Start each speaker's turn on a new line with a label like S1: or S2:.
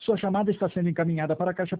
S1: Sua chamada está sendo encaminhada para a caixa